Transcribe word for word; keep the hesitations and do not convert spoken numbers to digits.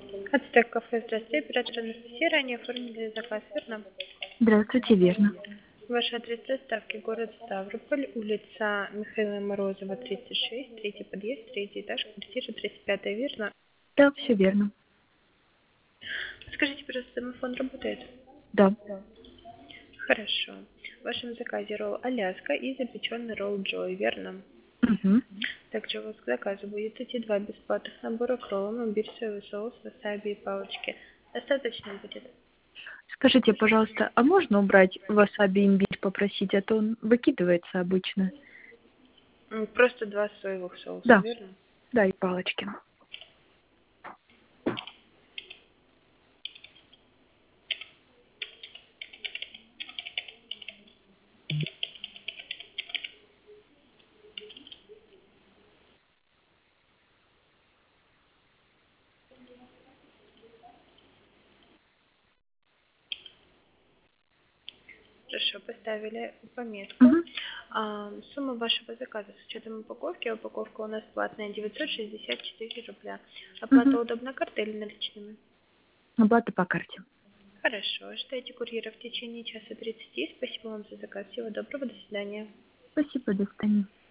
Ацтек кафе, здравствуйте, оператор Анастасия, ранее оформили заказ, верно? Здравствуйте, верно. Ваш адрес доставки, город Ставрополь, улица Михаила Морозова, тридцать шесть, третий подъезд, третий этаж, квартира тридцать пять, верно? Да, все верно. Скажите, пожалуйста, домофон работает? Да. Хорошо. В вашем заказе ролл Аляска и запеченный ролл Джой, верно? Угу. Также у вас к заказу будет идти два бесплатных набора к роллам, имбирь, соевый соус, васаби и палочки. Достаточно будет? Скажите, пожалуйста, а можно убрать васаби имбирь попросить, а то он выкидывается обычно? М, Просто два соевых соуса, Да, верно? да, и палочки. Хорошо, поставили пометку. Угу. А, сумма вашего заказа с учетом упаковки, упаковка у нас платная, девятьсот шестьдесят четыре рубля. Оплата Угу. удобна картой или наличными? Оплата по карте. Хорошо, ждайте курьера в течение часа тридцати. Спасибо вам за заказ. Всего доброго, до свидания. Спасибо, до свидания.